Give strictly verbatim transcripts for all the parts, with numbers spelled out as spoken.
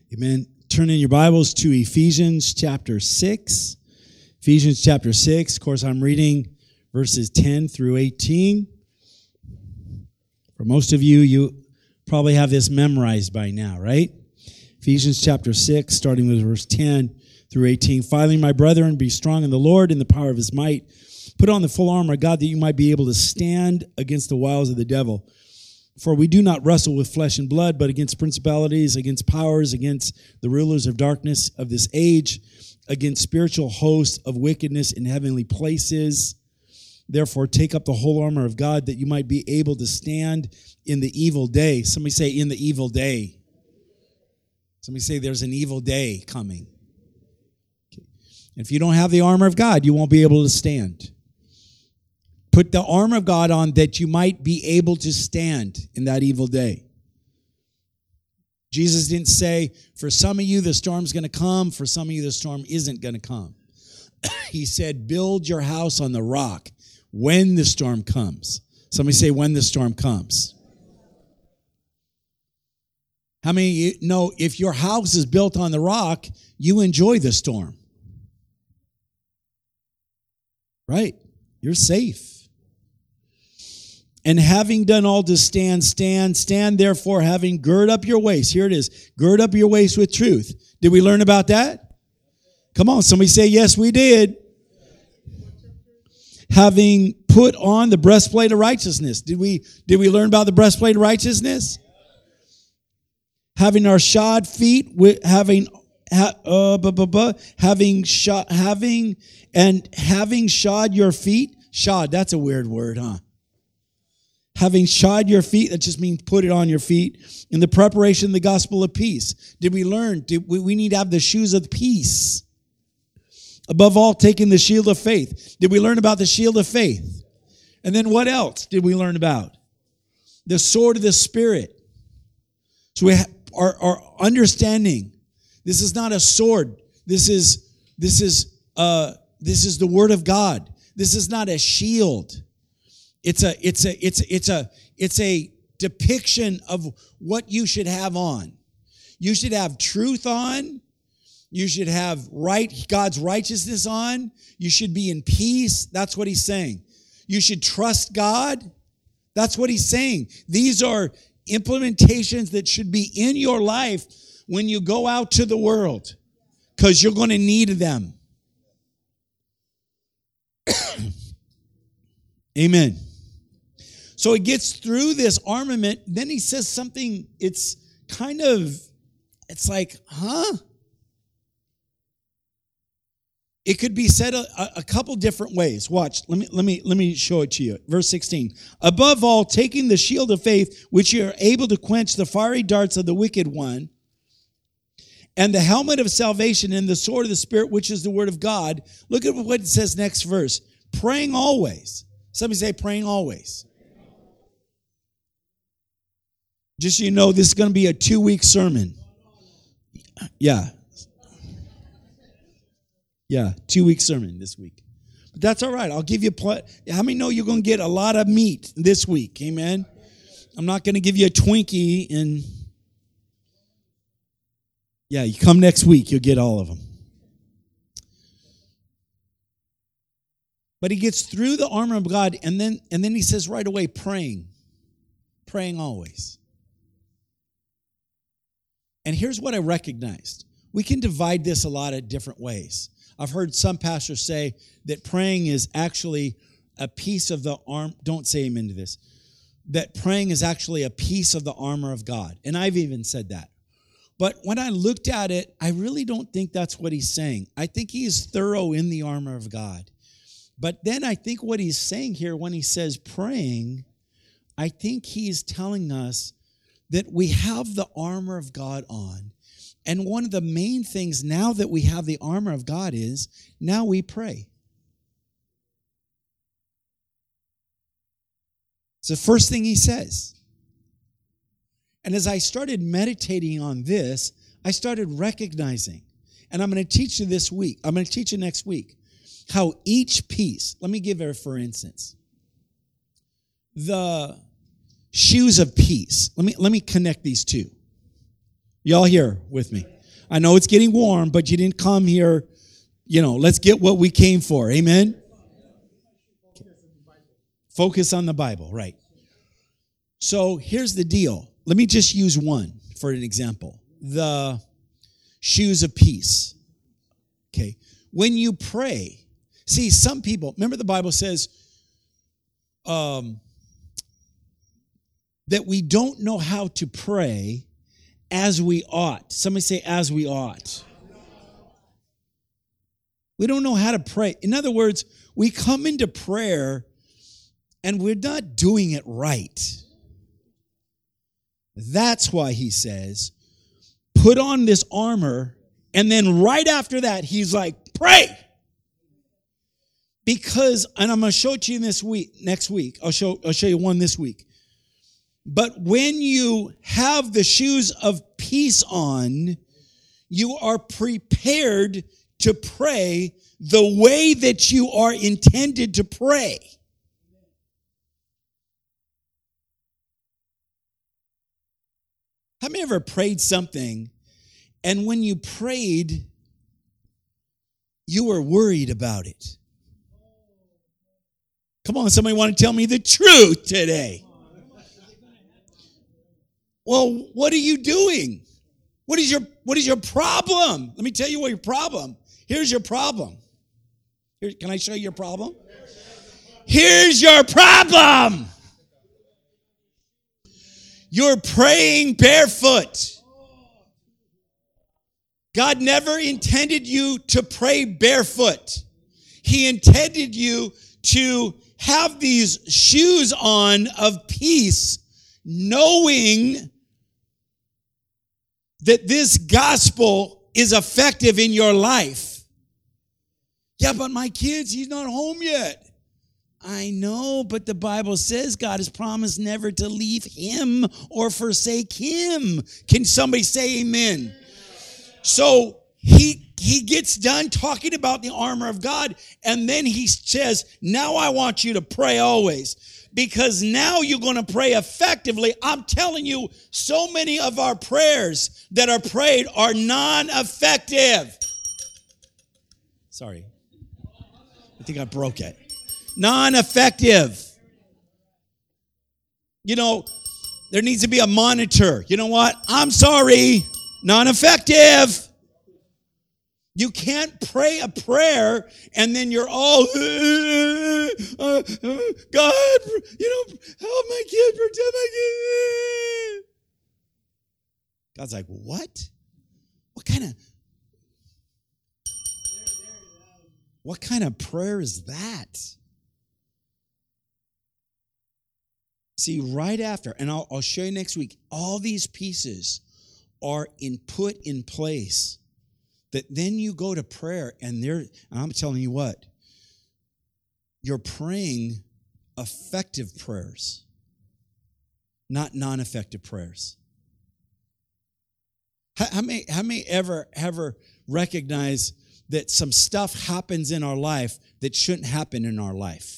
Amen. Turn in your Bibles to Ephesians chapter six. Ephesians chapter six. Of course, I'm reading verses ten through eighteen. For most of you, you probably have this memorized by now, right? Ephesians chapter six, starting with verse ten through eighteen. Finally, my brethren, be strong in the Lord in the power of his might. Put on the full armor of God that you might be able to stand against the wiles of the devil. For we do not wrestle with flesh and blood, but against principalities, against powers, against the rulers of darkness of this age, against spiritual hosts of wickedness in heavenly places. Therefore, take up the whole armor of God that you might be able to stand in the evil day. Somebody say, in the evil day. Somebody say, there's an evil day coming. Okay. If you don't have the armor of God, you won't be able to stand. Put the armor of God on that you might be able to stand in that evil day. Jesus didn't say, for some of you the storm's going to come, for some of you the storm isn't going to come. He said, build your house on the rock when the storm comes. Somebody say, when the storm comes. How many of you know if your house is built on the rock, you enjoy the storm? Right? You're safe. And having done all to stand, stand, stand therefore, having gird up your waist. Here it is. Gird up your waist with truth. Did we learn about that? Come on, somebody say, yes, we did. Having put on the breastplate of righteousness. Did we, did we learn about the breastplate of righteousness? Having our shod feet, with having, ha, uh, bu, bu, bu, having shod, having, and having shod your feet. Shod, that's a weird word, huh? Having shod your feet, that just means put it on your feet, in the preparation of the gospel of peace. Did we learn? Did we, we need to have the shoes of peace. Above all, taking the shield of faith. Did we learn about the shield of faith? And then what else did we learn about? The sword of the Spirit. So we have our, our understanding. This is not a sword. This is, this is, uh, this is the word of God. This is not a shield. It's a, it's a, it's, it's a, it's a depiction of what you should have on. You should have truth on. You should have right, God's righteousness on. You should be in peace. That's what he's saying. You should trust God. That's what he's saying. These are implementations that should be in your life when you go out to the world, because you're going to need them. Amen. So he gets through this armament. Then he says something, it's kind of, it's like, huh? It could be said a, a couple different ways. Watch, let me, let me, let me show it to you. Verse sixteen. Above all, taking the shield of faith, which you are able to quench the fiery darts of the wicked one, and the helmet of salvation and the sword of the Spirit, which is the word of God. Look at what it says next verse. Praying always. Somebody say praying always. Just so you know, this is going to be a two-week sermon. Yeah. Yeah, two-week sermon this week. But that's all right. I'll give you, pl- how many know you're going to get a lot of meat this week? Amen? I'm not going to give you a Twinkie and, yeah, you come next week, you'll get all of them. But he gets through the armor of God, and then, and then he says right away, praying. Praying always. And here's what I recognized. We can divide this a lot of different ways. I've heard some pastors say that praying is actually a piece of the arm. Don't say amen to this. That praying is actually a piece of the armor of God. And I've even said that. But when I looked at it, I really don't think that's what he's saying. I think he is thorough in the armor of God. But then I think what he's saying here when he says praying, I think he's telling us that we have the armor of God on. And one of the main things now that we have the armor of God is, now we pray. It's the first thing he says. And as I started meditating on this, I started recognizing, and I'm going to teach you this week, I'm going to teach you next week, how each piece, let me give it for instance, the shoes of peace. Let me, let me connect these two. Y'all here with me? I know it's getting warm, but you didn't come here, you know, let's get what we came for. Amen? Focus on the Bible, right. So here's the deal. Let me just use one for an example. The shoes of peace. Okay. When you pray, see, some people, remember the Bible says um, that we don't know how to pray as we ought. Somebody say, as we ought. We don't know how to pray. In other words, we come into prayer and we're not doing it right. That's why he says, put on this armor, and then right after that, he's like, pray. Because, and I'm going to show it to you this week, next week. I'll show, I'll show you one this week. But when you have the shoes of peace on, you are prepared to pray the way that you are intended to pray. Have you ever prayed something, and when you prayed, you were worried about it? Come on, somebody want to tell me the truth today? Well, what are you doing? What is your what is your problem? Let me tell you what your problem. Here's your problem. Here, can I show you your problem? Here's your problem. You're praying barefoot. God never intended you to pray barefoot. He intended you to have these shoes on of peace, knowing that this gospel is effective in your life. Yeah, but my kids, he's not home yet. I know, but the Bible says God has promised never to leave him or forsake him. Can somebody say amen? So he he gets done talking about the armor of God, and then he says, now I want you to pray always, because now you're going to pray effectively. I'm telling you, so many of our prayers that are prayed are non-effective. Sorry. I think I broke it. Non-effective. You know, there needs to be a monitor. You know what? I'm sorry. Non-effective. You can't pray a prayer and then you're all, uh, uh, uh, God, you know, help my kid, protect my kid. God's like, what? What kind of, what kind of prayer is that? See, right after, and I'll, I'll show you next week, all these pieces are in put in place. That then you go to prayer, and they're, and I'm telling you what, you're praying effective prayers, not non-effective prayers. How, how many, how many ever, ever recognize that some stuff happens in our life that shouldn't happen in our life?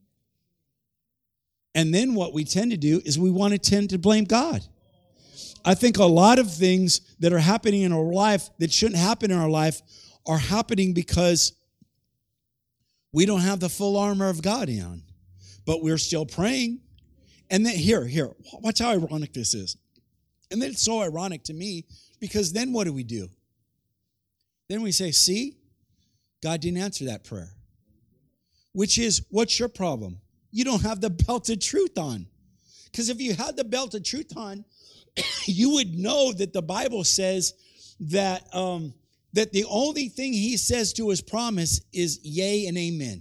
And then what we tend to do is we want to tend to blame God. I think a lot of things that are happening in our life that shouldn't happen in our life are happening because we don't have the full armor of God on, but we're still praying. And then here, here, watch how ironic this is. And then it's so ironic to me, because then what do we do? Then we say, see, God didn't answer that prayer. Which is, what's your problem? You don't have the belt of truth on. Because if you had the belt of truth on, you would know that the Bible says that um, that the only thing he says to his promise is yea and amen.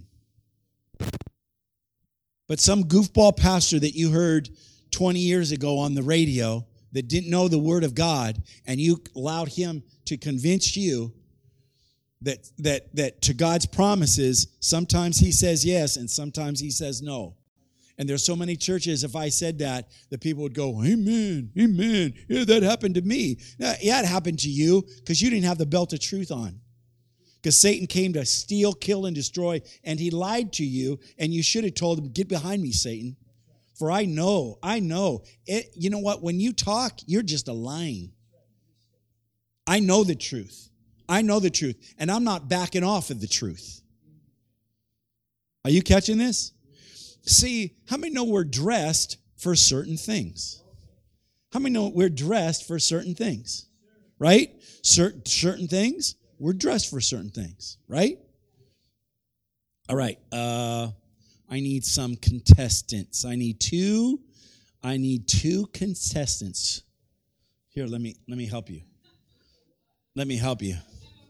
But some goofball pastor that you heard twenty years ago on the radio that didn't know the word of God, and you allowed him to convince you that that that to God's promises, sometimes he says yes and sometimes he says no. And there's so many churches, if I said that, the people would go, amen, amen. Yeah, that happened to me. Yeah, it happened to you because you didn't have the belt of truth on. Because Satan came to steal, kill, and destroy, and he lied to you, and you should have told him, get behind me, Satan. For I know, I know. It, you know what? When you talk, you're just a lying. I know the truth. I know the truth. And I'm not backing off of the truth. Are you catching this? See, how many know we're dressed for certain things? How many know we're dressed for certain things? Right? Certain, certain things, we're dressed for certain things. Right? All right. Uh, I need some contestants. I need two. I need two contestants. Here, let me let me help you. Let me help you.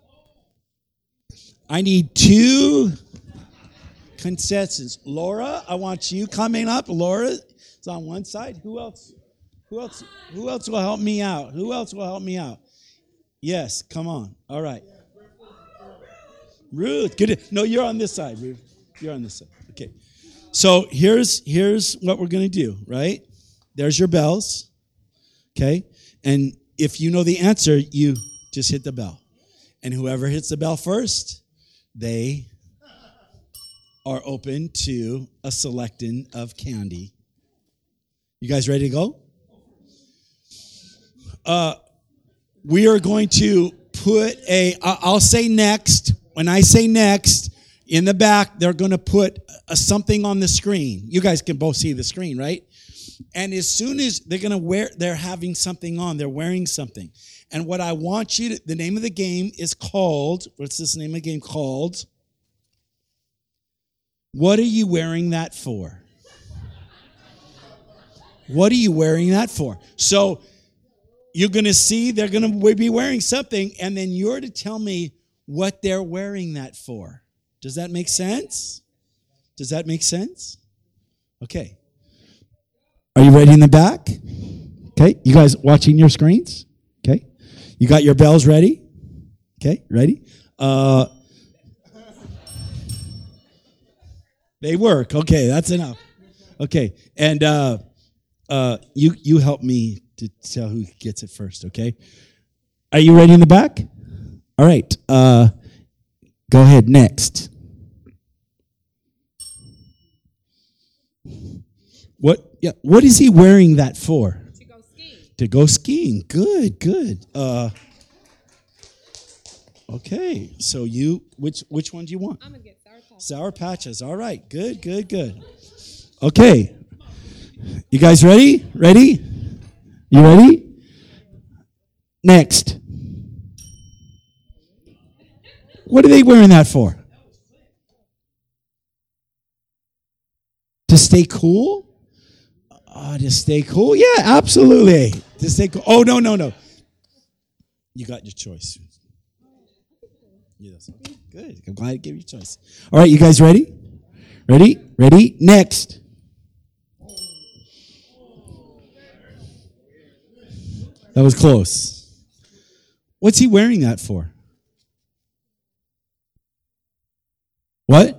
I need two contestants. Laura, I want you coming up. Laura is on one side. Who else? Who else? Who else will help me out? Who else will help me out? Yes, come on. All right. Ruth, good. No, you're on this side, Ruth. You're on this side. Okay. So here's here's what we're going to do, right? There's your bells. Okay? And if you know the answer, you just hit the bell. And whoever hits the bell first, they are open to a selecting of candy. You guys ready to go? Uh, we are going to put a, I'll say next. When I say next, in the back, they're going to put a, something on the screen. You guys can both see the screen, right? And as soon as they're going to wear, they're having something on, they're wearing something. And what I want you to, the name of the game is called, what's this name of the game called? What are you wearing that for? What are you wearing that for? So you're going to see they're going to be wearing something, and then you're to tell me what they're wearing that for. Does that make sense? Does that make sense? Okay. Are you ready in the back? Okay. You guys watching your screens? Okay. You got your bells ready? Okay. Ready? Uh, they work. Okay. That's enough. Okay. And uh, uh, you you help me to tell who gets it first. Okay. Are you ready in the back? All right. Uh, go ahead. Next. What? Yeah. What is he wearing that for? To go skiing. To go skiing. Good. Good. Uh, okay. So you, which which one do you want? I'm gonna get sour patches. Sour patches. All right. Good. Good. Good. Okay. You guys ready? Ready? You ready? Next. What are they wearing that for? To stay cool? Oh, to stay cool? Yeah, absolutely. To stay cool. Oh, no, no, no. You got your choice. Yes. Good. I'm glad I gave you a choice. All right, you guys ready? Ready? Ready? Next. That was close. What's he wearing that for? What?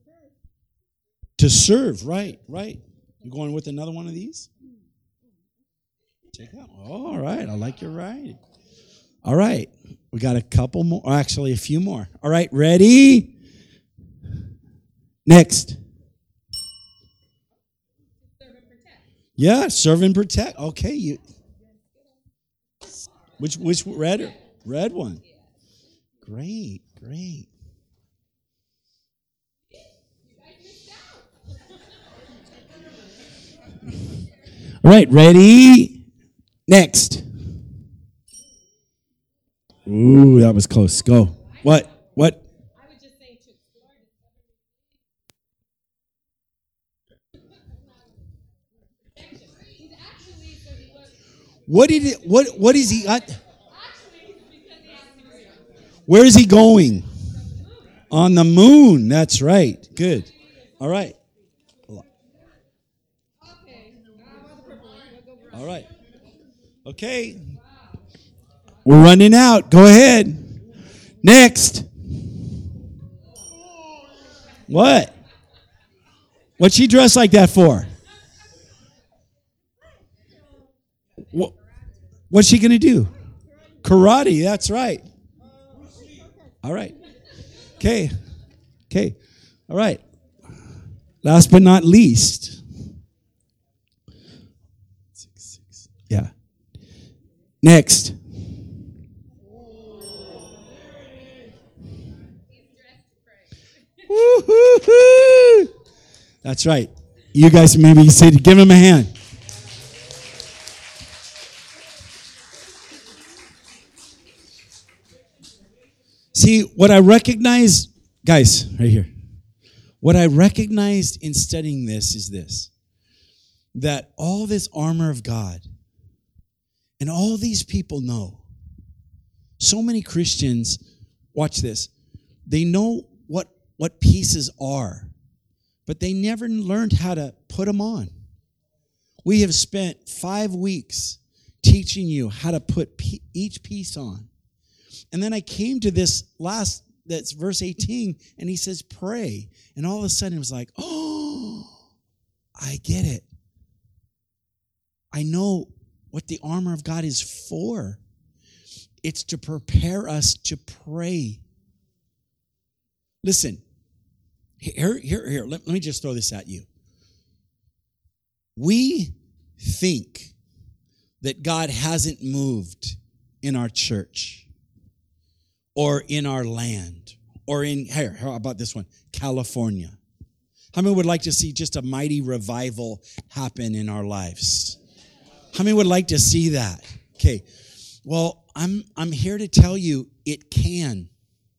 To serve, right, right. You going with another one of these? Check out. Oh, all right, I like your right. All right, we got a couple more, or actually a few more. All right, ready? Next. Serve and protect. Yeah, serve and protect. Okay, you. Which which red red one? Great, great. All right, ready? Next. Ooh, that was close. Go. What? What? I would just say to explore. He's actually so he was What did it? What? What is he? At? actually because he has to agree. Where is he going? On the moon. That's right. Good. All right. Okay. Uh, the purple one. We'll go first. All right. Okay. We're running out. Go ahead. Next. What? What's she dressed like that for? What, what's she going to do? Karate. That's right. All right. Okay. Okay. All right. Last but not least. Yeah. Next. That's right. You guys maybe say, give him a hand. See, what I recognize, guys, right here. What I recognized in studying this is this, that all this armor of God and all these people know, so many Christians, watch this, they know what, what pieces are, but they never learned how to put them on. We have spent five weeks teaching you how to put p- each piece on. And then I came to this last, that's verse eighteen, and he says, pray. And all of a sudden it was like, oh, I get it. I know what the armor of God is for. It's to prepare us to pray. Listen, here, here, here, let, let me just throw this at you. We think that God hasn't moved in our church or in our land or in, here, how about this one, California. How many would like to see just a mighty revival happen in our lives? How many would like to see that? Okay, well, I'm I'm here to tell you it can.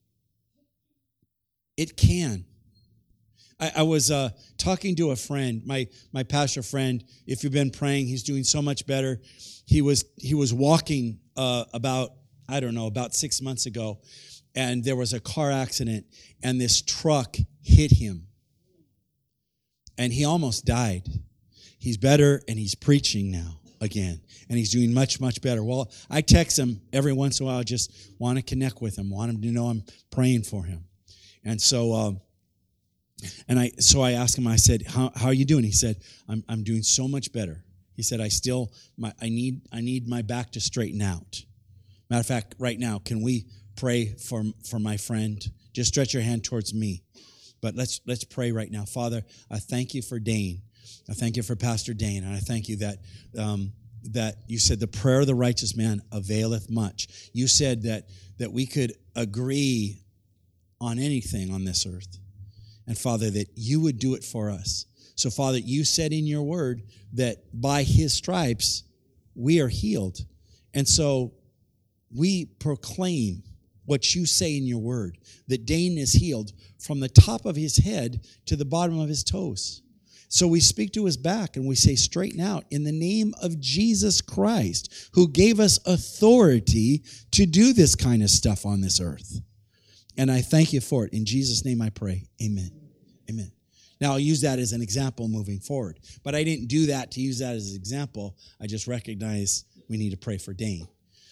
It can. I, I was uh, talking to a friend, my my pastor friend. If you've been praying, he's doing so much better. He was he was walking uh, about I don't know about six months ago, and there was a car accident, and this truck hit him, and he almost died. He's better, and he's preaching now again, and he's doing much, much better. Well, I text him every once in a while, just want to connect with him, want him to know I'm praying for him. And so, um, and I, so I asked him, I said, how, how are you doing? He said, I'm, I'm doing so much better. He said, I still, my, I need, I need my back to straighten out. Matter of fact, right now, can we pray for, for my friend? Just stretch your hand towards me. But let's, let's pray right now. Father, I thank you for Dane. I thank you for Pastor Dane, and I thank you that um, that you said the prayer of the righteous man availeth much. You said that that we could agree on anything on this earth, and Father, that you would do it for us. So, Father, you said in your word that by his stripes we are healed, and so we proclaim what you say in your word, that Dane is healed from the top of his head to the bottom of his toes. So we speak to his back and we say, straighten out in the name of Jesus Christ, who gave us authority to do this kind of stuff on this earth. And I thank you for it. In Jesus' name I pray. Amen. Amen. Now I'll use that as an example moving forward. But I didn't do that to use that as an example. I just recognize we need to pray for Dane.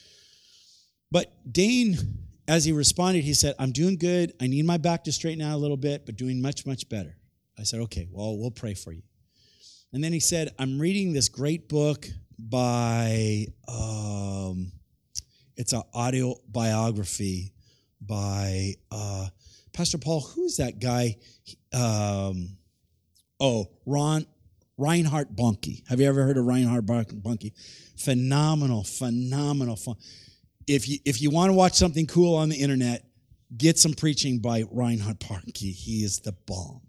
But Dane, as he responded, he said, I'm doing good. I need my back to straighten out a little bit, but doing much, much better. I said, okay, well, we'll pray for you. And then he said, I'm reading this great book by, um, it's an audio biography by uh, Pastor Paul. Who's that guy? Um, oh, Ron Reinhard Bonnke. Have you ever heard of Reinhard Bonnke? Phenomenal, phenomenal fun. If you if you want to watch something cool on the internet, get some preaching by Reinhard Bonnke. He is the bomb.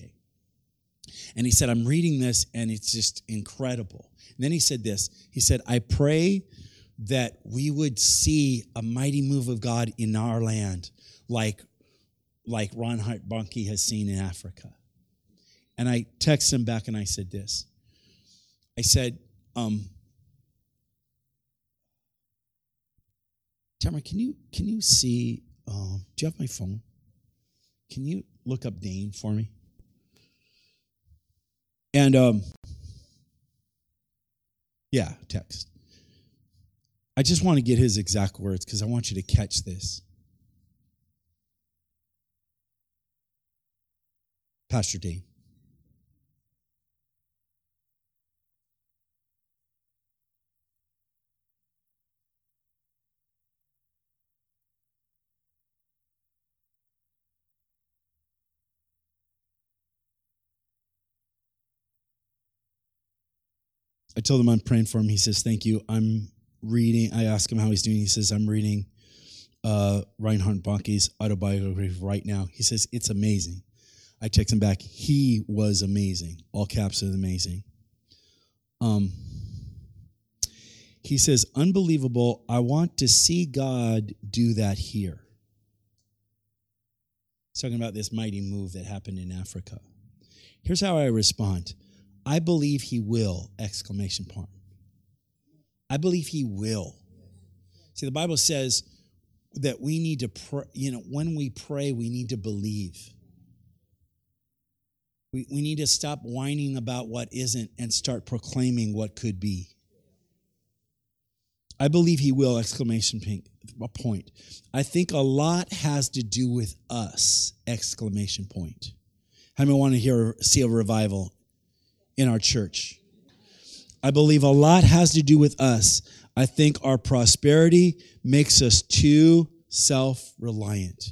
And he said, I'm reading this, and it's just incredible. And then he said this. He said, I pray that we would see a mighty move of God in our land like, like Reinhard Bonnke has seen in Africa. And I texted him back, and I said this. I said, um, Tamara, can you, can you see, um, do you have my phone? Can you look up Dane for me? And, um, yeah, text. I just want to get his exact words because I want you to catch this. Pastor Dane. I told him I'm praying for him. He says, thank you. I'm reading. I asked him how he's doing. He says, I'm reading uh, Reinhard Bonnke's autobiography right now. He says, it's amazing. I text him back, he was amazing. All caps is amazing. Um, he says, unbelievable. I want to see God do that here. He's talking about this mighty move that happened in Africa. Here's how I respond. I believe he will, exclamation point. I believe he will. See, the Bible says that we need to pray, you know, when we pray, we need to believe. We, we need to stop whining about what isn't and start proclaiming what could be. I believe he will, exclamation point. I think a lot has to do with us, exclamation point. How many want to hear, see a revival in our church? I believe a lot has to do with us. I think our prosperity makes us too self-reliant.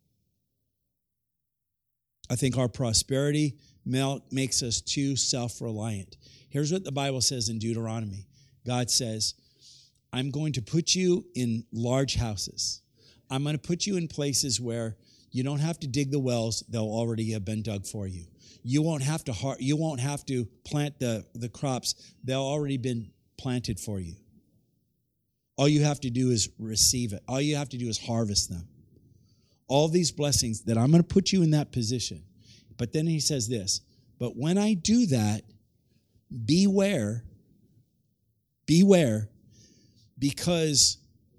I think our prosperity makes us too self-reliant. Here's what the Bible says in Deuteronomy. God says, I'm going to put you in large houses. I'm going to put you in places where you don't have to dig the wells. They'll already have been dug for you. You won't have to har- you won't have to plant the, the crops. They'll already been planted for you. All you have to do is receive it. All you have to do is harvest them. All these blessings that I'm going to put you in that position. But then he says this, but when I do that, beware, beware, because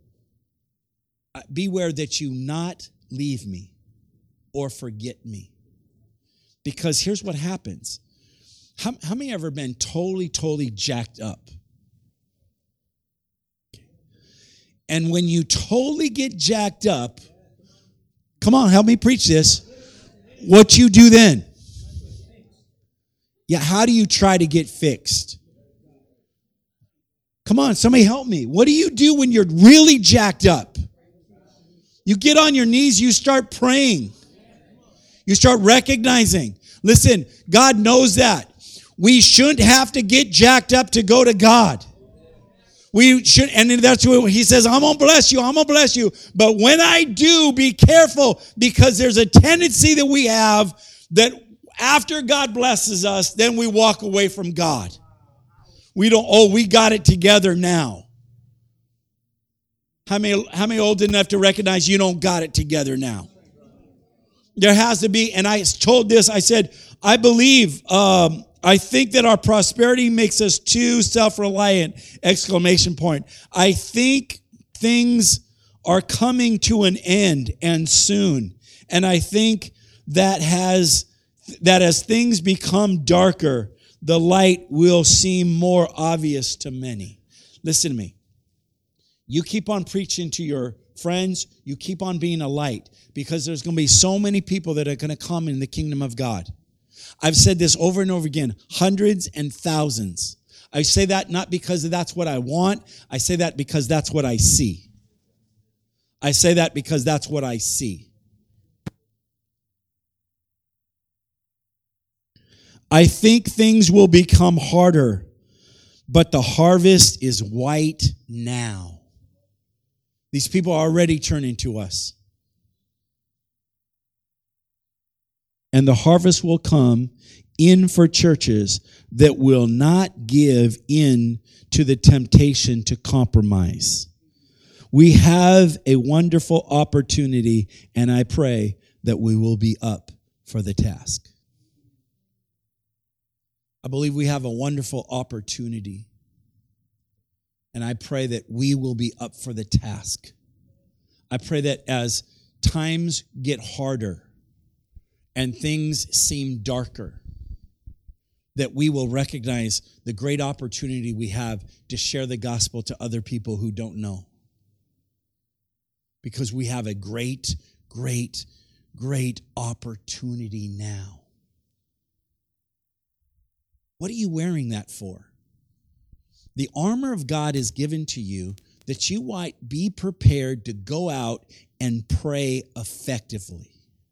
beware that you not leave me or forget me. Because here's what happens. How, how many ever been totally, totally jacked up? And when you totally get jacked up, come on, help me preach this. What you do then? Yeah, how do you try to get fixed? Come on, somebody help me. What do you do when you're really jacked up? You get on your knees, you start praying. You start recognizing. Listen, God knows that. We shouldn't have to get jacked up to go to God. We should, and that's what he says, I'm going to bless you, I'm going to bless you. But when I do, be careful, because there's a tendency that we have that after God blesses us, then we walk away from God. We don't, oh, we got it together now. How many, how many old enough to recognize you don't got it together now? There has to be, and I told this, I said, I believe, um, I think that our prosperity makes us too self-reliant, exclamation point. I think things are coming to an end and soon. And I think that has, that as things become darker, the light will seem more obvious to many. Listen to me. You keep on preaching to your friends. You keep on being a light, because there's going to be so many people that are going to come in the kingdom of God. I've said this over and over again, hundreds and thousands. I say that not because that's what I want. I say that because that's what I see. I say that because that's what I see. I think things will become harder, but the harvest is white now. These people are already turning to us. And the harvest will come in for churches that will not give in to the temptation to compromise. We have a wonderful opportunity, and I pray that we will be up for the task. I believe we have a wonderful opportunity, and I pray that we will be up for the task. I pray that as times get harder and things seem darker, that we will recognize the great opportunity we have to share the gospel to other people who don't know. Because we have a great, great, great opportunity now. What are you wearing that for? The armor of God is given to you that you might be prepared to go out and pray effectively.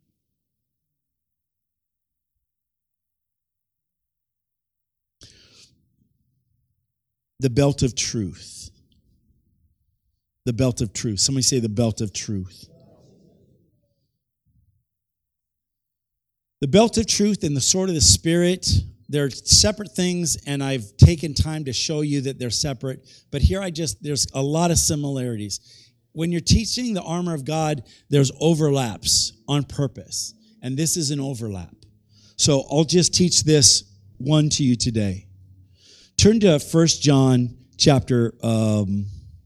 The belt of truth. The belt of truth. Somebody say the belt of truth. The belt of truth and the sword of the Spirit, they're separate things, and I've taken time to show you that they're separate. But here I just, there's a lot of similarities. When you're teaching the armor of God, there's overlaps on purpose. And this is an overlap. So I'll just teach this one to you today. Turn to First John chapter, um,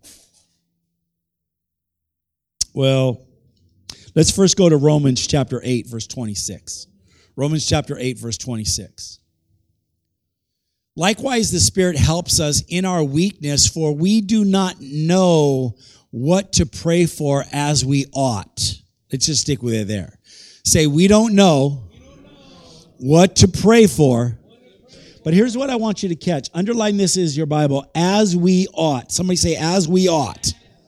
well, let's first go to Romans chapter eight, verse twenty-six. Romans chapter eight, verse twenty-six. Likewise, the Spirit helps us in our weakness, for we do not know what to pray for as we ought. Let's just stick with it there. Say, we don't know what to pray for. But here's what I want you to catch. Underline this is your Bible. As we ought. Somebody say, as we ought.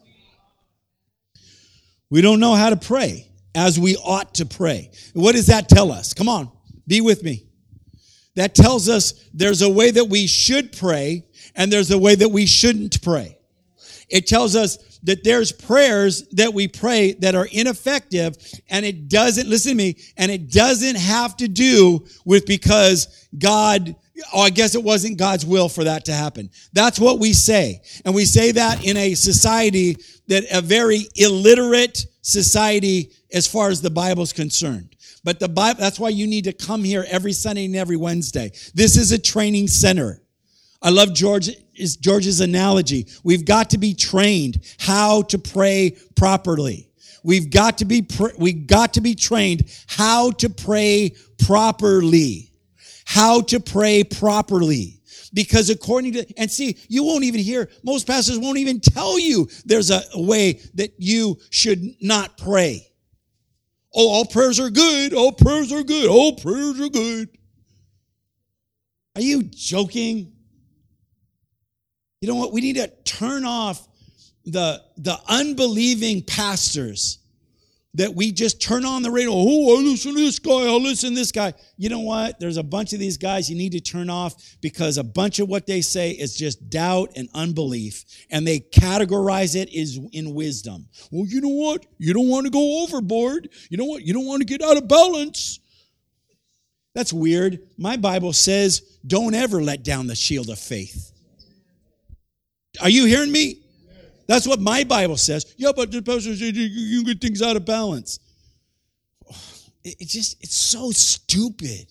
We don't know how to pray as we ought to pray. What does that tell us? Come on, be with me. That tells us there's a way that we should pray and there's a way that we shouldn't pray. It tells us that there's prayers that we pray that are ineffective, and it doesn't, listen to me, and it doesn't have to do with because God, oh, I guess it wasn't God's will for that to happen. That's what we say. And we say that in a society that a very illiterate society as far as the Bible's concerned. But the Bible, that's why you need to come here every Sunday and every Wednesday. This is a training center. I love George, is George's analogy. We've got to be trained how to pray properly. We've got to be, pr- we've got to be trained how to pray properly. How to pray properly. Because according to, and see, you won't even hear, most pastors won't even tell you there's a, a way that you should not pray. Oh, all prayers are good. All prayers are good. All prayers are good. Are you joking? You know what? We need to turn off the, the unbelieving pastors that we just turn on the radio. Oh, I listen to this guy. I'll listen to this guy. You know what? There's a bunch of these guys you need to turn off because a bunch of what they say is just doubt and unbelief. And they categorize it as in wisdom. Well, you know what? You don't want to go overboard. You know what? You don't want to get out of balance. That's weird. My Bible says, don't ever let down the shield of faith. Are you hearing me? That's what my Bible says. Yeah, but the pastor said you can get things out of balance. It, it just, it's so stupid.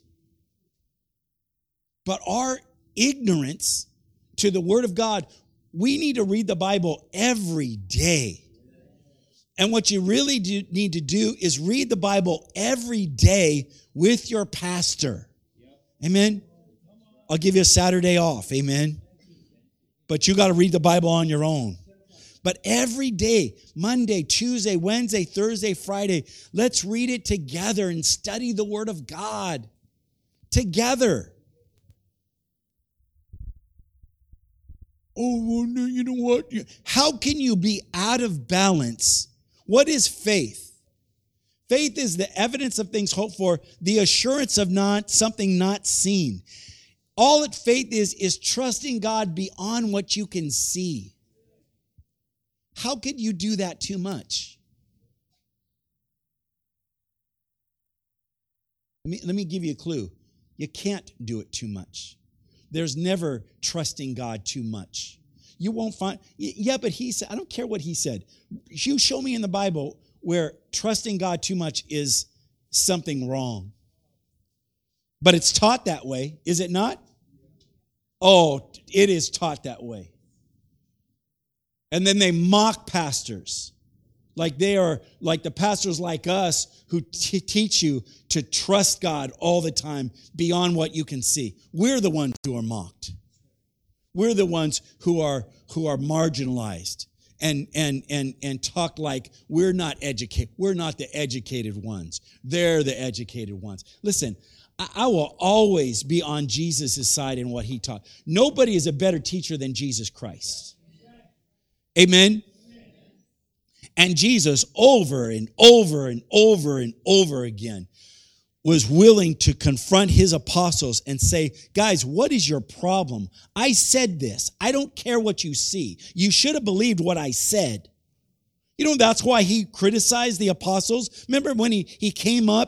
But our ignorance to the Word of God, we need to read the Bible every day. And what you really do, need to do is read the Bible every day with your pastor. Amen? I'll give you a Saturday off. Amen? But you got to read the Bible on your own. But every day, Monday, Tuesday, Wednesday, Thursday, Friday, let's read it together and study the Word of God together. Oh, well, you know what? How can you be out of balance? What is faith? Faith is the evidence of things hoped for, the assurance of not something not seen. All that faith is, is trusting God beyond what you can see. How could you do that too much? Let me, let me give you a clue. You can't do it too much. There's never trusting God too much. You won't find, yeah, but he said, I don't care what he said. You show me in the Bible where trusting God too much is something wrong. But it's taught that way, is it not? Oh, it is taught that way. And then they mock pastors. Like they are, like the pastors like us who t- teach you to trust God all the time beyond what you can see. We're the ones who are mocked. We're the ones who are who are marginalized and and and and talk like we're not educated. We're not the educated ones. They're the educated ones. Listen, I, I will always be on Jesus' side in what he taught. Nobody is a better teacher than Jesus Christ. Amen. And Jesus over and over and over and over again was willing to confront his apostles and say, guys, what is your problem? I said this. I don't care what you see. You should have believed what I said. You know, that's why he criticized the apostles. Remember when he, he came up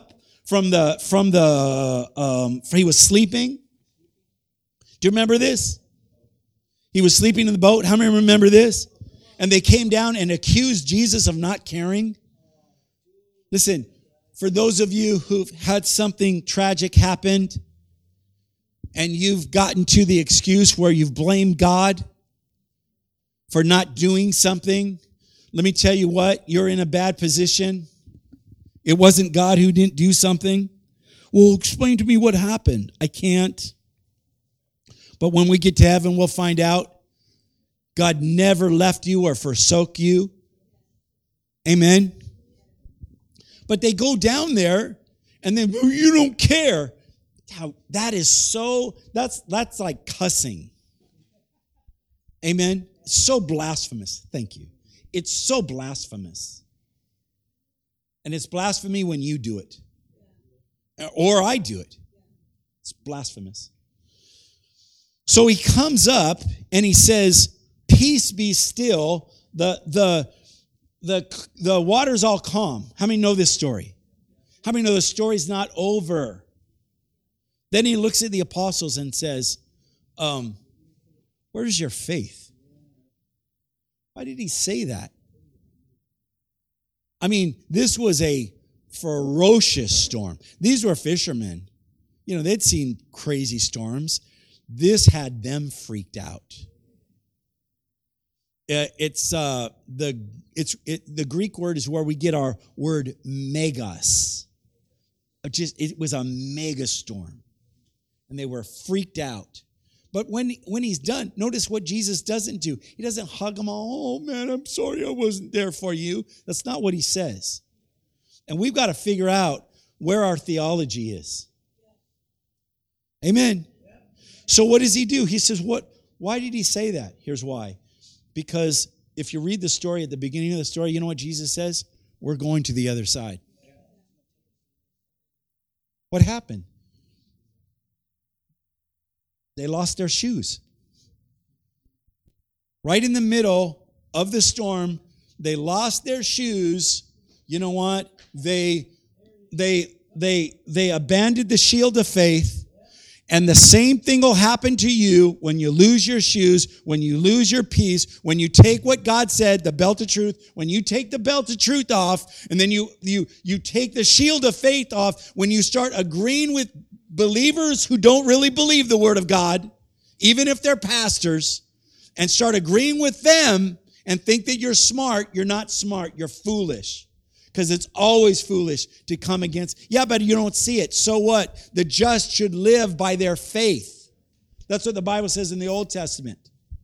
from the, from the, um, he was sleeping. Do you remember this? He was sleeping in the boat. How many remember this? And they came down and accused Jesus of not caring. Listen, for those of you who've had something tragic happen and you've gotten to the excuse where you've blamed God for not doing something, let me tell you what, you're in a bad position. It wasn't God who didn't do something. Well, explain to me what happened. I can't. But when we get to heaven, we'll find out God never left you or forsook you. Amen. But they go down there and then, well, you don't care. How, that is so, that's, that's like cussing. Amen. So blasphemous. Thank you. It's so blasphemous. And it's blasphemy when you do it. Or I do it. It's blasphemous. So he comes up and he says, peace be still. The, the, the, the water's all calm. How many know this story? How many know the story's not over? Then he looks at the apostles and says, um, where's your faith? Why did he say that? I mean, this was a ferocious storm. These were fishermen. You know, they'd seen crazy storms. This had them freaked out. Uh, it's uh, the it's it, the Greek word is where we get our word megas. It just it was a mega storm, and they were freaked out. But when, when he's done, notice what Jesus doesn't do. He doesn't hug them all. Oh, man, I'm sorry I wasn't there for you. That's not what he says. And we've got to figure out where our theology is. Amen. So what does he do? He says, "What? Why did he say that?" Here's why. Because if you read the story at the beginning of the story, you know what Jesus says? We're going to the other side. What happened? They lost their shoes. Right in the middle of the storm, they lost their shoes. You know what? They they they they abandoned the shield of faith. And the same thing will happen to you when you lose your shoes, when you lose your peace, when you take what God said, the belt of truth, when you take the belt of truth off, and then you you you take the shield of faith off, when you start agreeing with believers who don't really believe the word of God, even if they're pastors, and start agreeing with them and think that you're smart, you're not smart, you're foolish. Because it's always foolish to come against, yeah, but you don't see it. So what? The just should live by their faith. That's what the Bible says in the Old Testament.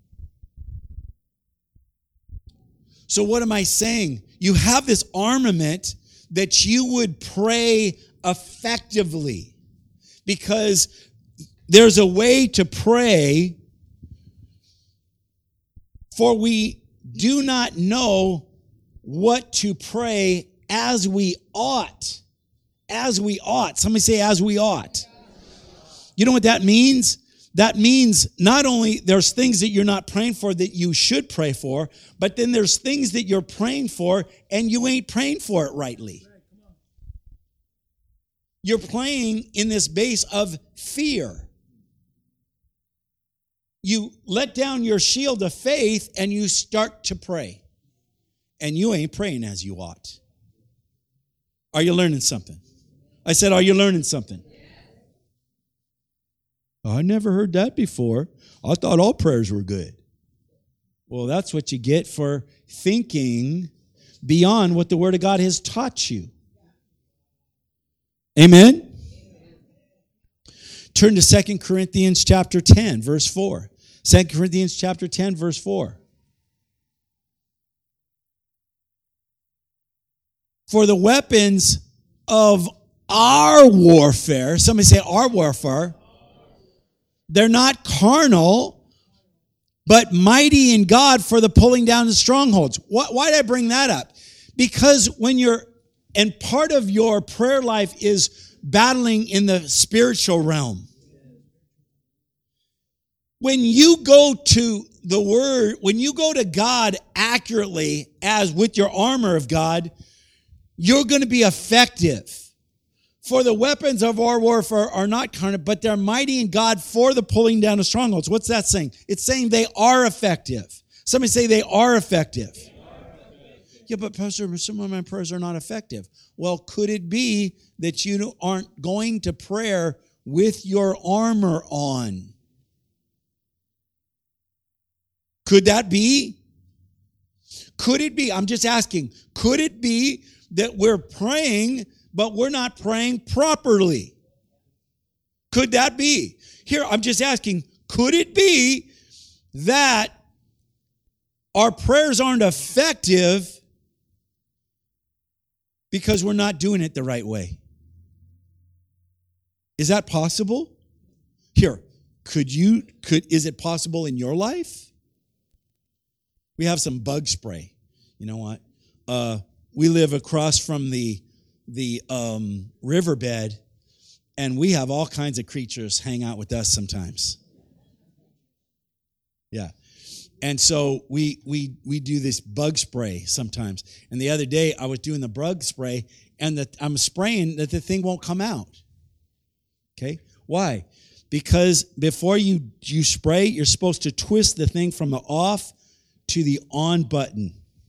So what am I saying? You have this armament that you would pray effectively. Because there's a way to pray, for we do not know what to pray as we ought. As we ought. Somebody say, as we ought. You know what that means? That means not only there's things that you're not praying for that you should pray for, but then there's things that you're praying for and you ain't praying for it rightly. You're playing in this base of fear. You let down your shield of faith and you start to pray. And you ain't praying as you ought. Are you learning something? I said, are you learning something? I never heard that before. I thought all prayers were good. Well, that's what you get for thinking beyond what the Word of God has taught you. Amen? Turn to Second Corinthians chapter ten, verse four. Second Corinthians chapter ten, verse four. For the weapons of our warfare, somebody say our warfare, they're not carnal, but mighty in God for the pulling down of strongholds. Why did I bring that up? Because when you're, and part of your prayer life is battling in the spiritual realm. When you go to the Word, when you go to God accurately as with your armor of God, you're going to be effective For the weapons of our warfare are not carnal, but they're mighty in God for the pulling down of strongholds. What's that saying? It's saying they are effective. Somebody say they are effective. They are effective. Yeah, but Pastor, some of my prayers are not effective. Well, could it be that you aren't going to prayer with your armor on? Could that be? Could it be? I'm just asking. Could it be that we're praying, but we're not praying properly? Could that be? Here, I'm just asking, could it be that our prayers aren't effective because we're not doing it the right way? Is that possible? Here, could you, could, is it possible in your life? We have some bug spray. You know what? Uh, we live across from the the um, riverbed, and we have all kinds of creatures hang out with us sometimes. Yeah. And so we we we do this bug spray sometimes. And the other day I was doing the bug spray, and the, I'm spraying that the thing won't come out. Okay? Why? Because before you, you spray, you're supposed to twist the thing from the off to the on button.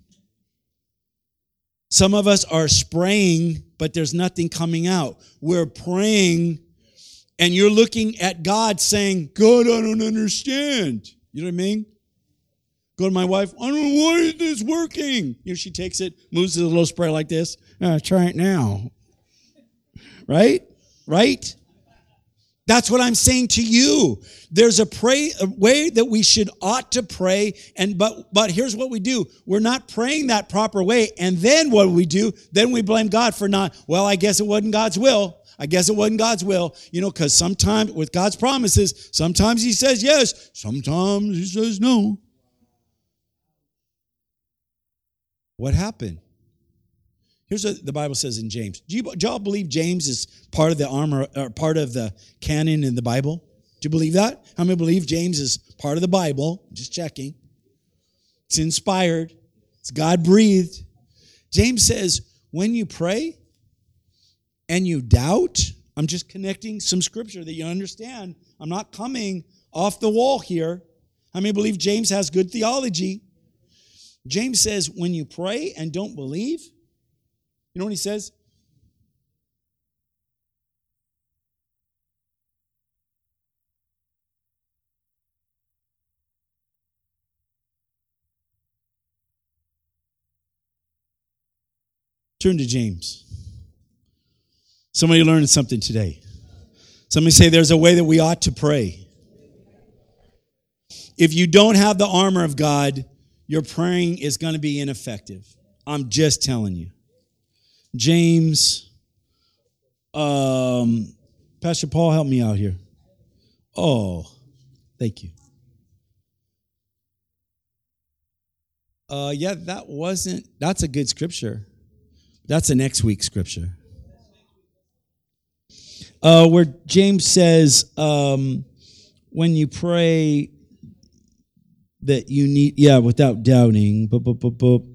Some of us are spraying, but there's nothing coming out. We're praying, and you're looking at God saying, God, I don't understand. You know what I mean? Go to my wife, I don't know why is this working. You know, she takes it, moves the little spray like this. Uh, try it now. Right? Right? That's what I'm saying to you. There's a pray a way that we should ought to pray, and but but here's what we do. We're not praying that proper way, and then what do we do? Then we blame God for not, well, I guess it wasn't God's will. I guess it wasn't God's will. You know, because sometimes with God's promises, sometimes he says yes, sometimes he says no. What happened? Here's what the Bible says in James. Do, you, do y'all believe James is part of the armor, or part of the canon in the Bible? Do you believe that? How many believe James is part of the Bible? Just checking. It's inspired. It's God-breathed. James says, when you pray and you doubt, I'm just connecting some scripture that you understand. I'm not coming off the wall here. How many believe James has good theology? James says, when you pray and don't believe, you know what he says? Turn to James. Somebody learned something today. Somebody say there's a way that we ought to pray. If you don't have the armor of God, your praying is going to be ineffective. I'm just telling you. James, um, Pastor Paul, help me out here. Oh, thank you. Uh, yeah, that wasn't, that's a good scripture. That's a next week scripture. Uh, where James says, um, when you pray that you need, yeah, without doubting, boop, boop, boop, boop.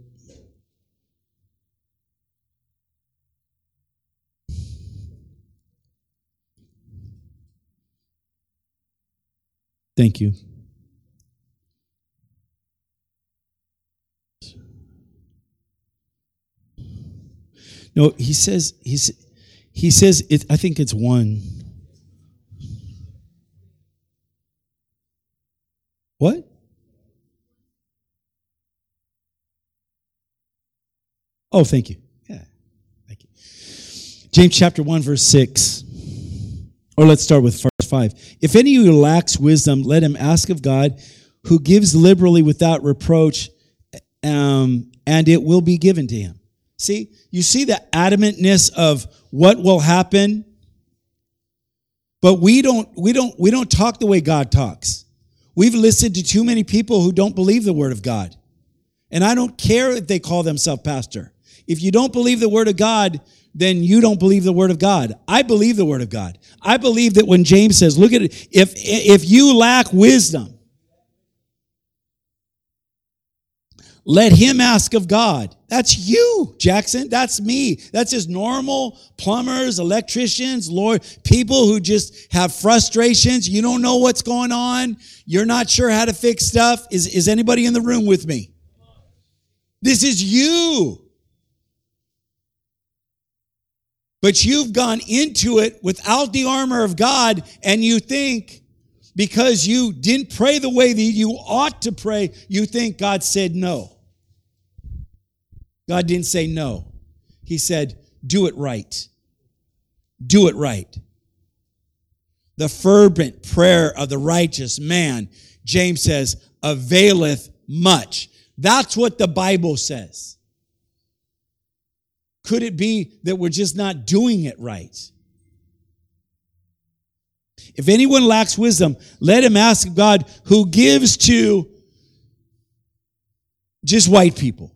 Thank you. No, he says, he's, he says, it, I think it's one. What? Oh, thank you. Yeah, thank you. James chapter one, verse six. Or let's start with verse five. If any of you lacks wisdom, let him ask of God, who gives liberally without reproach, um, and it will be given to him. See, you see the adamantness of what will happen, but we don't, we don't, we don't talk the way God talks. We've listened to too many people who don't believe the word of God. And I don't care if they call themselves pastor. If you don't believe the word of God, then you don't believe the word of God. I believe the word of God. I believe that when James says, look at it, if, if you lack wisdom, let him ask of God. That's you, Jackson. That's me. That's just normal plumbers, electricians, Lord, people who just have frustrations. You don't know what's going on. You're not sure how to fix stuff. Is, is anybody in the room with me? This is you. But you've gone into it without the armor of God, and you think because you didn't pray the way that you ought to pray, you think God said no. God didn't say no. He said, do it right. Do it right. The fervent prayer of the righteous man, James says, availeth much. That's what the Bible says. Could it be that we're just not doing it right? If anyone lacks wisdom, let him ask God, who gives to just white people.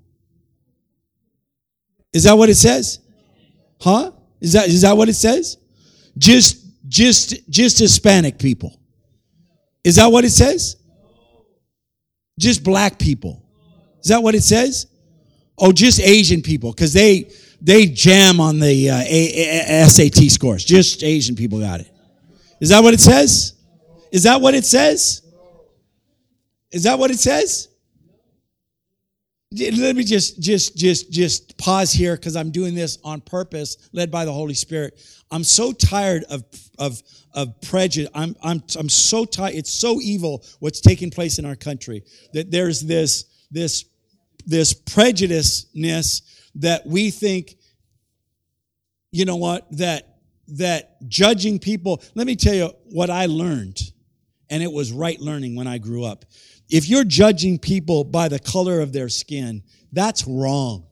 Is that what it says? Huh? Is that is that what it says? Just just just Hispanic people. Is that what it says? Just black people. Is that what it says? Oh, just Asian people, because they they jam on the uh, S A T scores. Just Asian people got it. Is that what it says? Is that what it says? Is that what it says? Let me just just just just pause here, because I'm doing this on purpose, led by the Holy Spirit. I'm so tired of of of prejudice. I'm I'm I'm so tired. It's so evil what's taking place in our country, that there's this this this prejudiceness that we think, you know what, that that judging people. Let me tell you what I learned, and it was right learning when I grew up. If you're judging people by the color of their skin, that's wrong.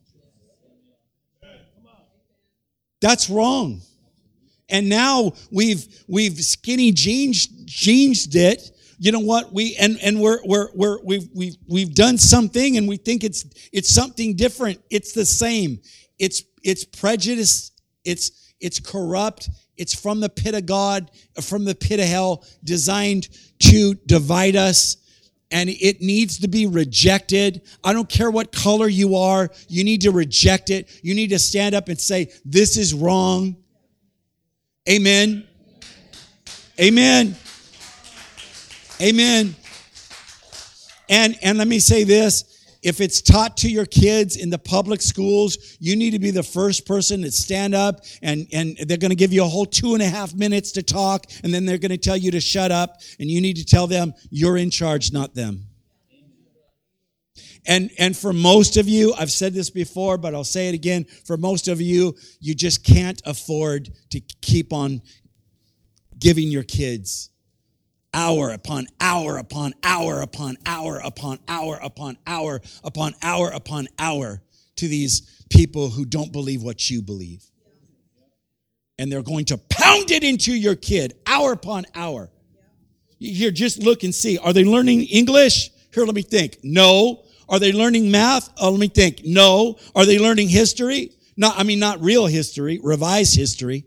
That's wrong. And now we've we've skinny jeans jeansed it. You know what? We and and we're we're we're we've we've we've done something, and we think it's it's something different. It's the same. It's it's prejudice. It's it's corrupt. It's from the pit of God, from the pit of hell, designed to divide us. And it needs to be rejected. I don't care what color you are. You need to reject it. You need to stand up and say, this is wrong. Amen. Amen. Amen. And, and let me say this. If it's taught to your kids in the public schools, you need to be the first person to stand up, and, and they're going to give you a whole two and a half minutes to talk, and then they're going to tell you to shut up, and you need to tell them you're in charge, not them. And, and for most of you, I've said this before, but I'll say it again. For most of you, you just can't afford to keep on giving your kids hour upon hour upon hour upon hour upon hour upon hour upon hour upon hour to these people who don't believe what you believe. And they're going to pound it into your kid hour upon hour. Here, just look and see. Are they learning English? Here, let me think. No. Are they learning math? Oh, let me think. No. Are they learning history? Not, I mean, not real history, revised history.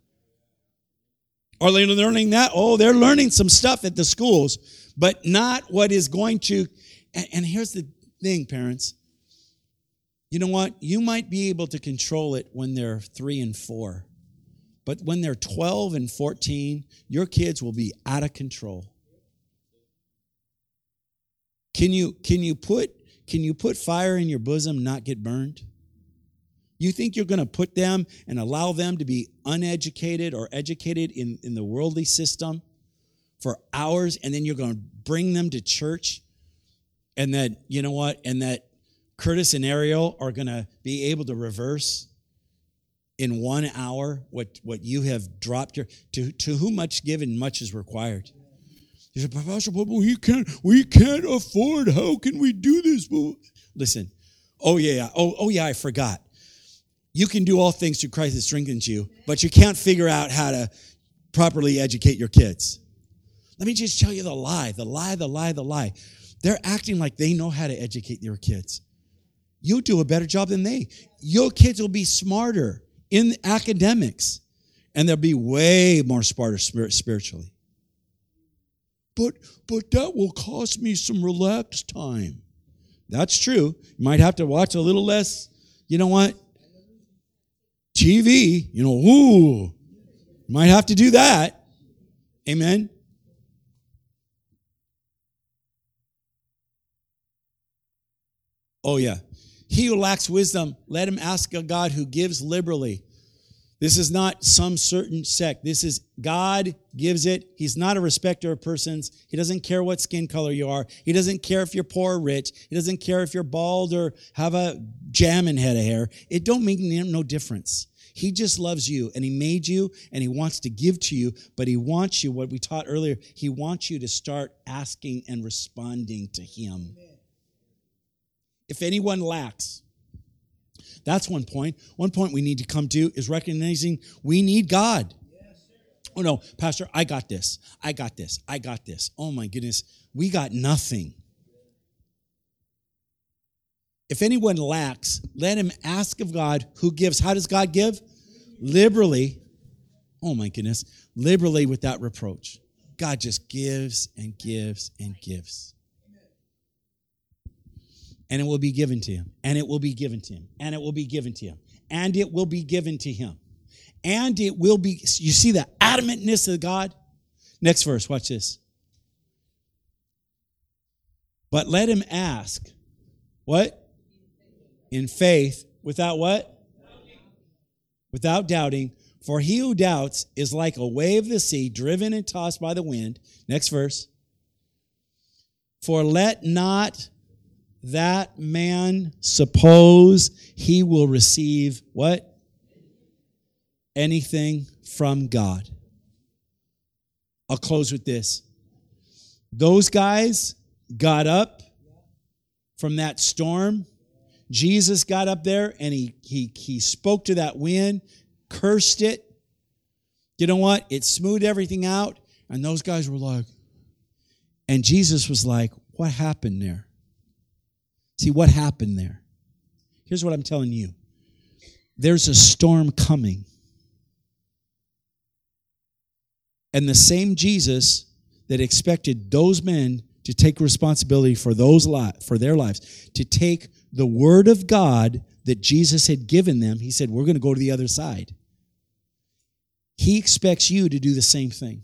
Are they learning that? Oh, they're learning some stuff at the schools, but not what is going to. And, and here's the thing, parents. You know what? You might be able to control it when they're three and four, but when they're twelve and fourteen, your kids will be out of control. Can you can you put can you put fire in your bosom, not get burned? You think you're going to put them and allow them to be uneducated or educated in, in the worldly system for hours, and then you're going to bring them to church, and that, you know what, and that Curtis and Ariel are going to be able to reverse in one hour what, what you have dropped your, to, to whom much given, much is required. You say, Pastor, we can't, we can't afford, how can we do this? Well, listen, oh yeah, oh, oh yeah, I forgot. You can do all things through Christ that strengthens you, but you can't figure out how to properly educate your kids. Let me just tell you the lie, the lie, the lie, the lie. They're acting like they know how to educate their kids. You'll do a better job than they. Your kids will be smarter in academics, and they'll be way more smarter spiritually. But, but that will cost me some relaxed time. That's true. You might have to watch a little less, you know what? T V, you know, ooh. You might have to do that. Amen. Oh, yeah. He who lacks wisdom, let him ask of God who gives liberally. This is not some certain sect. This is God gives it. He's not a respecter of persons. He doesn't care what skin color you are. He doesn't care if you're poor or rich. He doesn't care if you're bald or have a jamming head of hair. It don't make no difference. He just loves you, and he made you, and he wants to give to you, but he wants you, what we taught earlier, he wants you to start asking and responding to him. If anyone lacks, that's one point. One point we need to come to is recognizing we need God. Oh, no, Pastor, I got this. I got this. I got this. Oh, my goodness. We got nothing. If anyone lacks, let him ask of God who gives. How does God give? Liberally. Oh, my goodness. Liberally without reproach. God just gives and gives and gives. And it will be given to him. And it will be given to him. And it will be given to him. And it will be given to him. And it will be, you see the adamantness of God? Next verse, watch this. But let him ask, what? In faith, without what? Without doubting. For he who doubts is like a wave of the sea, driven and tossed by the wind. Next verse. For let not that man suppose he will receive what? Anything from God. I'll close with this. Those guys got up from that storm. Jesus got up there and he, he, he spoke to that wind, cursed it. You know what? It smoothed everything out. And those guys were like, and Jesus was like, what happened there? See, what happened there? Here's what I'm telling you. There's a storm coming. And the same Jesus that expected those men to take responsibility for those li- for their lives, to take the word of God that Jesus had given them, he said, we're going to go to the other side. He expects you to do the same thing.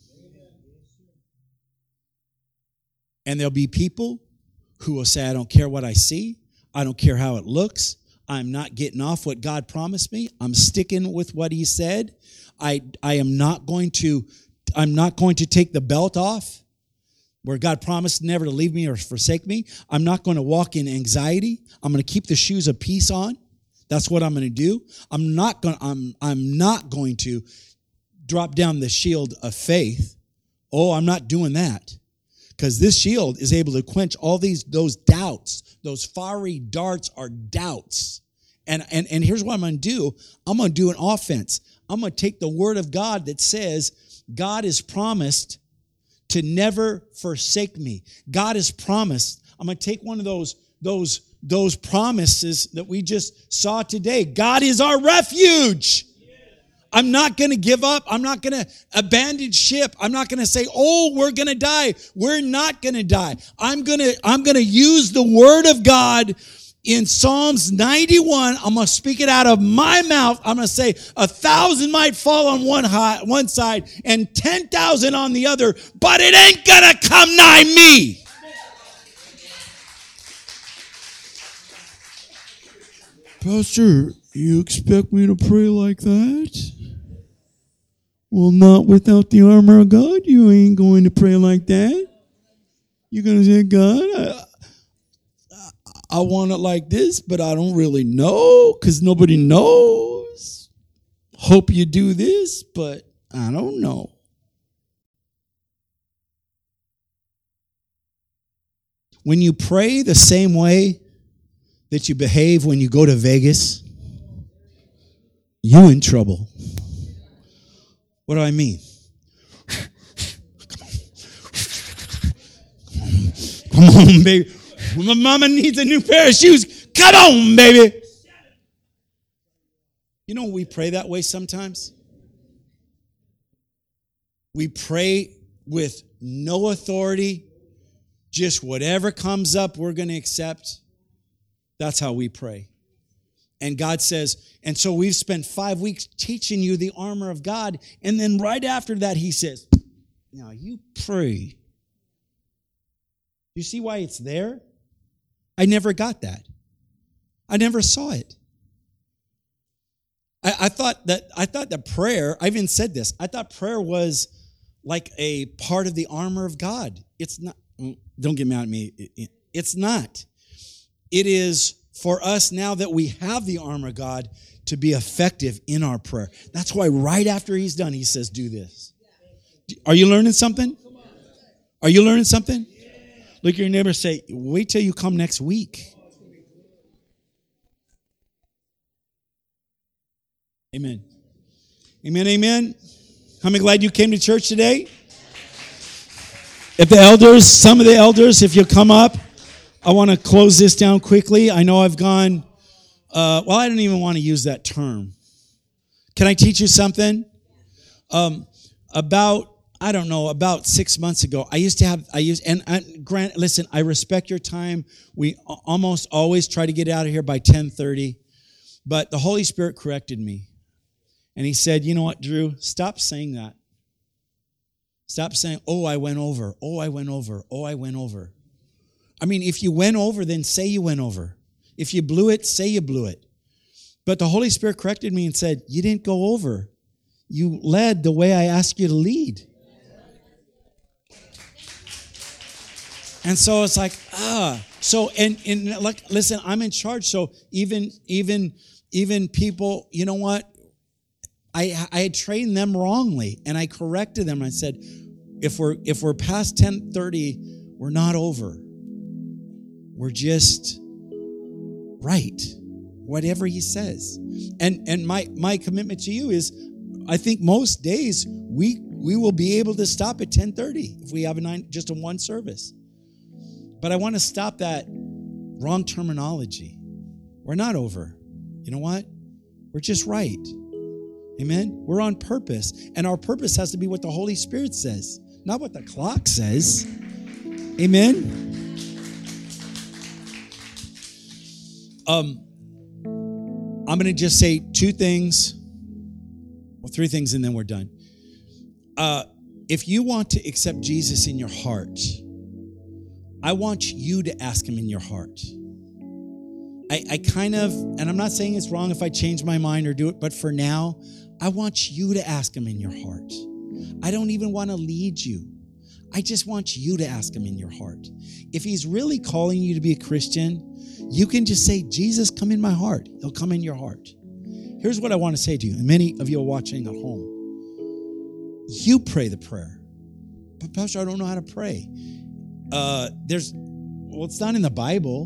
And there'll be people who will say, I don't care what I see. I don't care how it looks. I'm not getting off what God promised me. I'm sticking with what he said. I, I am not going to, I'm not going to take the belt off where God promised never to leave me or forsake me. I'm not going to walk in anxiety. I'm going to keep the shoes of peace on. That's what I'm going to do. I'm not going, I'm, I'm not going to drop down the shield of faith. Oh, I'm not doing that. Because this shield is able to quench all these, those doubts. Those fiery darts are doubts. And, and, and here's what I'm going to do. I'm going to do an offense. I'm going to take the word of God that says God has promised to never forsake me. God has promised. I'm going to take one of those, those, those promises that we just saw today. God is our refuge. I'm not going to give up. I'm not going to abandon ship. I'm not going to say, oh, we're going to die. We're not going to die. I'm going to, I'm going to use the word of God in Psalms ninety-one. I'm going to speak it out of my mouth. I'm going to say a thousand might fall on one high, one side and ten thousand on the other, but it ain't going to come nigh me. Pastor, you expect me to pray like that? Well, not without the armor of God. You ain't going to pray like that. You're going to say, God, I, I want it like this, but I don't really know because nobody knows. Hope you do this, but I don't know. When you pray the same way that you behave when you go to Vegas, you in trouble. What do I mean? Come on, baby. My mama needs a new pair of shoes. Come on, baby. You know, we pray that way sometimes. We pray with no authority. Just whatever comes up, we're going to accept. That's how we pray. And God says, and so we've spent five weeks teaching you the armor of God. And then right after that, he says, now you pray. You see why it's there? I never got that. I never saw it. I, I thought that I thought that prayer, I even said this, I thought prayer was like a part of the armor of God. It's not. Don't get mad at me. It's not. It is for us now that we have the armor of God to be effective in our prayer. That's why right after he's done, he says, do this. Are you learning something? Are you learning something? Look at your neighbor and say, wait till you come next week. Amen. Amen, amen. How many glad you came to church today? If the elders, some of the elders, if you come up, I want to close this down quickly. I know I've gone, uh, well, I don't even want to use that term. Can I teach you something? Um, about, I don't know, about six months ago, I used to have, I used, and, and Grant, listen, I respect your time. We almost always try to get out of here by ten thirty, but the Holy Spirit corrected me. And he said, you know what, Drew, stop saying that. Stop saying, oh, I went over. Oh, I went over. Oh, I went over. I mean, if you went over, then say you went over. If you blew it, say you blew it. But the Holy Spirit corrected me and said, you didn't go over. You led the way I asked you to lead. And so it's like, ah. So, and, and like, listen, I'm in charge. So even, even, even people, you know what? I, I had trained them wrongly, and I corrected them. I said, if we're if we're past ten thirty, we're not over. We're just right, whatever he says. And and my my commitment to you is, I think most days we we will be able to stop at ten thirty if we have a nine just a one service. But I want to stop that wrong terminology. We're not over. You know what? We're just right. Amen? We're on purpose. And our purpose has to be what the Holy Spirit says, not what the clock says. Amen? Um, I'm going to just say two things, well, three things, and then we're done. Uh, if you want to accept Jesus in your heart, I want you to ask him in your heart. I, I kind of, and I'm not saying it's wrong if I change my mind or do it, but for now, I want you to ask him in your heart. I don't even want to lead you. I just want you to ask him in your heart. If he's really calling you to be a Christian, you can just say, Jesus, come in my heart. He'll come in your heart. Here's what I want to say to you, and many of you are watching at home. You pray the prayer. But Pastor, I don't know how to pray. Uh, there's, well, it's not in the Bible.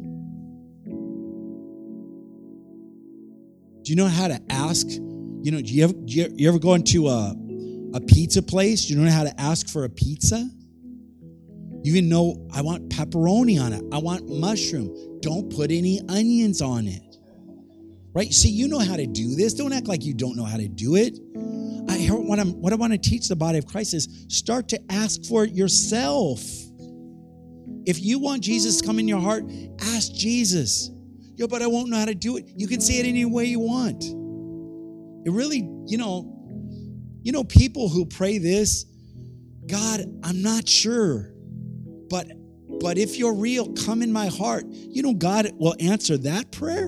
Do you know how to ask? You know, do you ever, do you, you ever go into a, a pizza place? Do you know how to ask for a pizza? You even know, I want pepperoni on it. I want mushroom. Don't put any onions on it. Right? See, you know how to do this. Don't act like you don't know how to do it. I, what, I'm, what I want to teach the body of Christ is start to ask for it yourself. If you want Jesus to come in your heart, ask Jesus. Yo, but I won't know how to do it. You can say it any way you want. It really, you know, you know, people who pray this, God, I'm not sure, but but if you're real, come in my heart. You know, God will answer that prayer.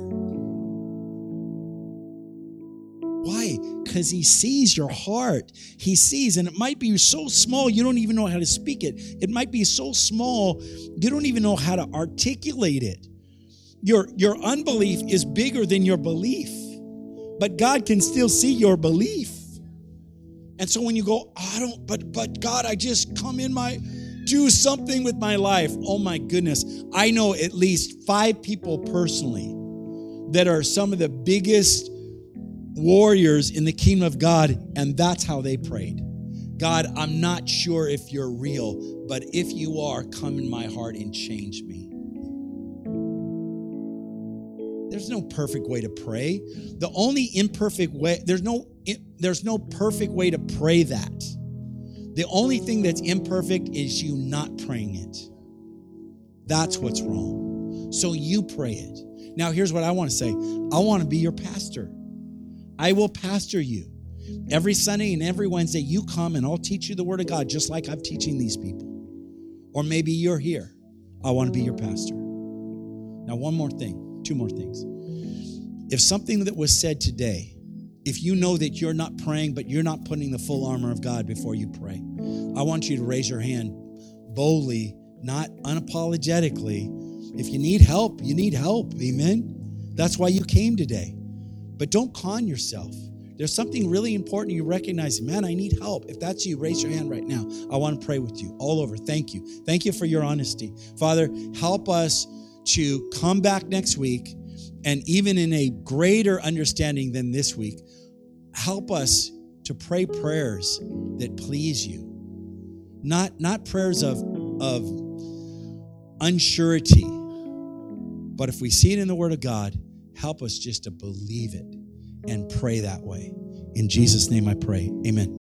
Why? Because he sees your heart. He sees, and it might be so small you don't even know how to speak it. It might be so small you don't even know how to articulate it. Your, your unbelief is bigger than your belief, but God can still see your belief. And so when you go, oh, I don't, but but God, I just come in my, do something with my life. Oh my goodness. I know at least five people personally that are some of the biggest warriors in the kingdom of God, and that's how they prayed. God, I'm not sure if you're real, but if you are, come in my heart and change me. There's no perfect way to pray. The only imperfect way, there's no there's no perfect way to pray that. The only thing that's imperfect is you not praying it. That's what's wrong. So you pray it. Now, here's what I want to say. I want to be your pastor. I will pastor you. Every Sunday and every Wednesday, you come and I'll teach you the Word of God just like I'm teaching these people. Or maybe you're here. I want to be your pastor. Now, one more thing, two more things. If something that was said today, if you know that you're not praying, but you're not putting the full armor of God before you pray, I want you to raise your hand boldly, not unapologetically. If you need help, you need help. Amen. That's why you came today. But don't con yourself. There's something really important. You recognize, man, I need help. If that's you, raise your hand right now. I want to pray with you all over. Thank you. Thank you for your honesty. Father, help us to come back next week, and even in a greater understanding than this week, help us to pray prayers that please you. Not, not prayers of, of unsurety, but if we see it in the Word of God, help us just to believe it and pray that way. In Jesus' name I pray. Amen.